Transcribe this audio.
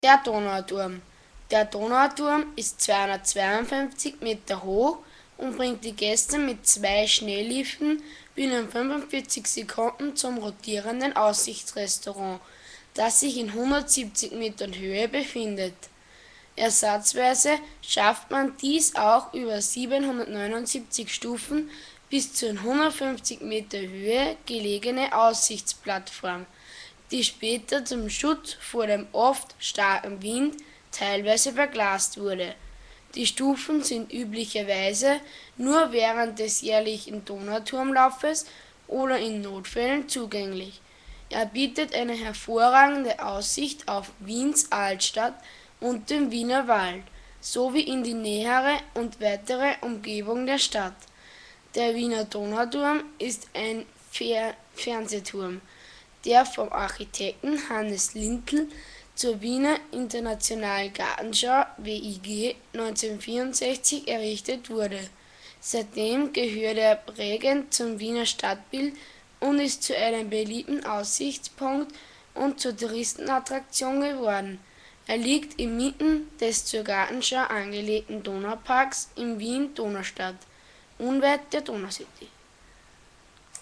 Der Donauturm. Der Donauturm ist 252 Meter hoch und bringt die Gäste mit 2 Schneeliften binnen 45 Sekunden zum rotierenden Aussichtsrestaurant, das sich in 170 Metern Höhe befindet. Ersatzweise schafft man dies auch über 779 Stufen bis zur in 150 Meter Höhe gelegene Aussichtsplattform, die später zum Schutz vor dem oft starken Wind teilweise verglast wurde. Die Stufen sind üblicherweise nur während des jährlichen Donauturmlaufes oder in Notfällen zugänglich. Er bietet eine hervorragende Aussicht auf Wiens Altstadt und den Wiener Wald sowie in die nähere und weitere Umgebung der Stadt. Der Wiener Donauturm ist ein Fernsehturm, der vom Architekten Hannes Lintl zur Wiener Internationalen Gartenschau (WIG) 1964 errichtet wurde. Seitdem gehört er prägend zum Wiener Stadtbild und ist zu einem beliebten Aussichtspunkt und zur Touristenattraktion geworden. Er liegt inmitten des zur Gartenschau angelegten Donauparks in Wien-Donaustadt, unweit der Donauscity.